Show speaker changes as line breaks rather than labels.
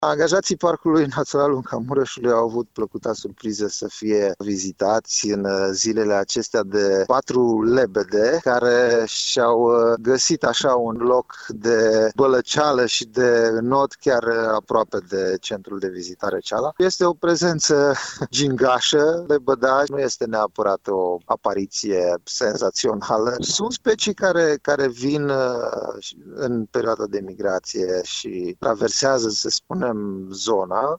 Angajații Parcului Național Lunga Mureșului au avut plăcuta surpriză să fie vizitați în zilele acestea de 4 lebede care și-au găsit așa un loc de bălăceală și de înot chiar aproape de centrul de vizitare Ceala. Este o prezență gingașă, lebăda, nu este neapărat o apariție senzațională. Sunt specii care vin în perioada de migrație și traversează, să spunem, zona.